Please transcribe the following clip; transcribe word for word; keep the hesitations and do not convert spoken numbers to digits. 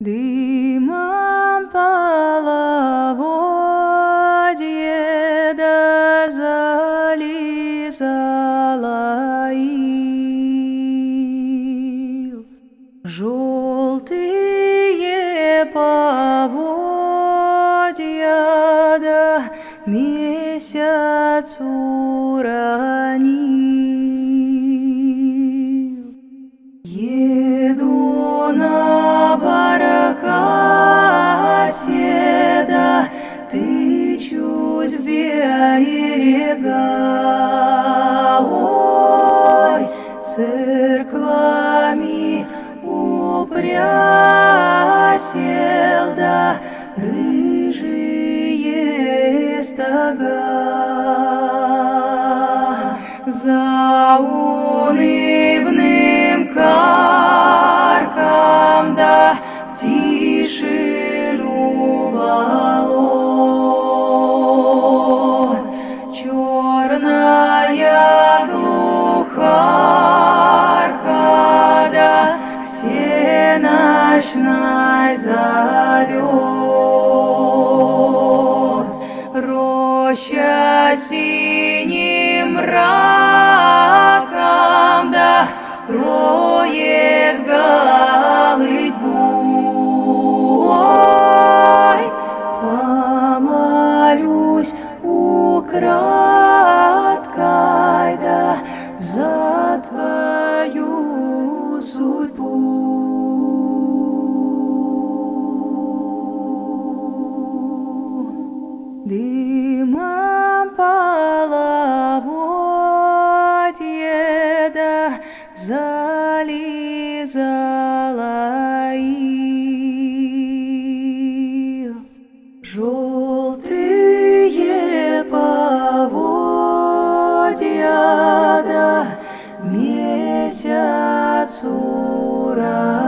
Дымом половодье да зализала ил. Желтые поводья да месяц уронил. Еду на баркасе, да тычусь в берега. Ой, церквами упрясел, да рыжие стога. За унывным карком, да в тишину болот, черная глухарка, да всеночной зовет. Роща синим мраком, да кроет голытьбу. Ой, помолюсь украдкой, да за твою судьбу. Дымом половодье да зализала ил. Желтые поводья да месяц ура.